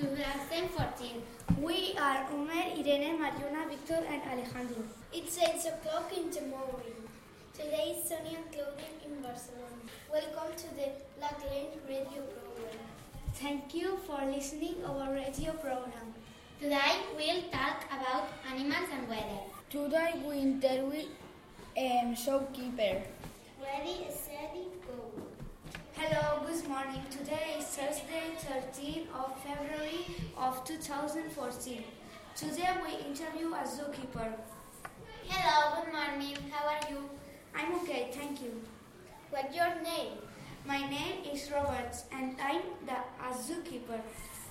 2014. We are Umer, Irene, Mariona, Victor and Alejandro. It's 8 o'clock in the morning. Today is sunny and cloudy in Barcelona. Welcome to the Black Lane radio program. Thank you for listening our radio program. Today we'll talk about animals and weather. Today we interview shopkeeper. Ready, steady, go. Hello, good morning. Today is Thursday, 13th of February of 2014. Today we interview a zookeeper. Hello, good morning. How are you? I'm okay, thank you. What's your name? My name is Robert and I'm a zookeeper.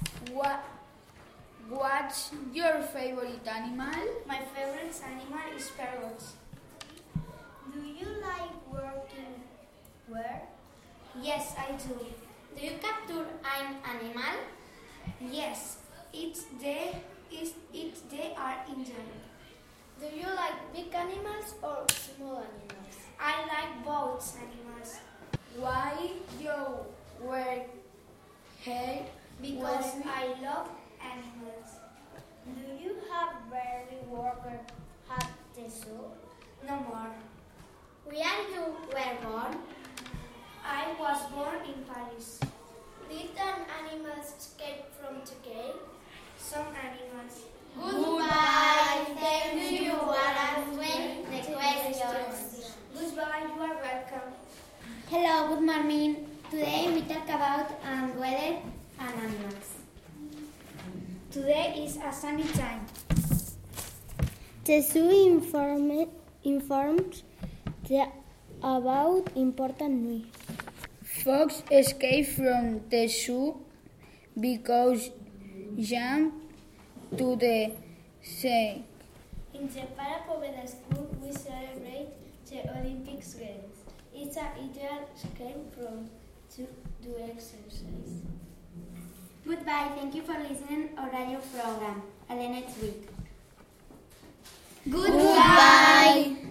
What's your favorite animal? My favorite animal is parrots. Do you like working where? Yes, I do. Do you capture an animal? Yes, they are injured. Do you like big animals or small animals? I like both animals. Why you wear hair? Because I love animals. Do you have very worker at the zoo? No more. Where you were born? I was born in Paris. Did an animal escape from the cave? Some animals. Goodbye. Thank you for answering the questions. Goodbye, you are welcome. Hello, good morning. Today we talk about weather and animals. Today is a sunny time. The zoo informs about important news. Fox escaped from the zoo because jumped to the sea. In the Parapoveda school, we celebrate the Olympic Games. It's an ideal escape from to do exercise. Goodbye. Thank you for listening to our radio program. Until next week. Goodbye.